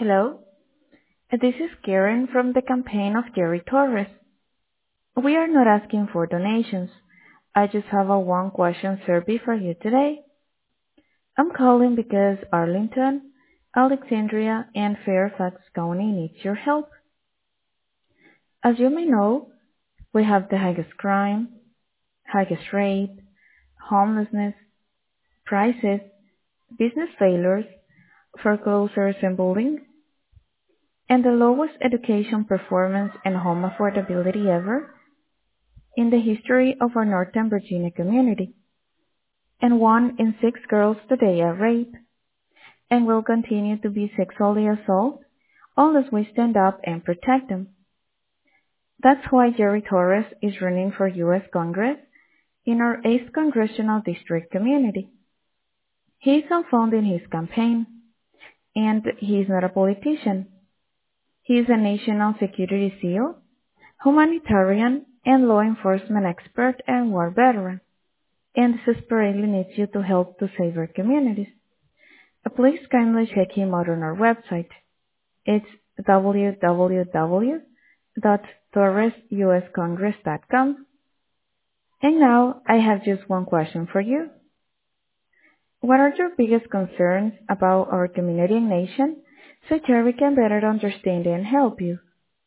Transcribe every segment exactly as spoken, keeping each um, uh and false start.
Hello, this is Karen from the campaign of Jerry Torres. We are not asking for donations. I just have a one question survey for you today. I'm calling because Arlington, Alexandria, and Fairfax County needs your help. As you may know, we have the highest crime, highest rate, homelessness, prices, business failures, foreclosures and bullying, and the lowest education performance and home affordability ever in the history of our Northern Virginia community. And one in six girls today are raped and will continue to be sexually assaulted unless we stand up and protect them. That's why Jerry Torres is running for U S Congress in our eighth Congressional District community. He is self-funding his campaign, and he is not a politician. He is a national security SEAL, humanitarian, and law enforcement expert and war veteran, and desperately needs you to help to save our communities. Please kindly check him out on our website. It's w w w dot torres u s congress dot com. And now I have just one question for you. What are your biggest concerns about our community and nation so Jerry can better understand and help you?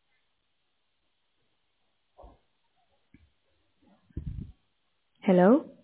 Hello?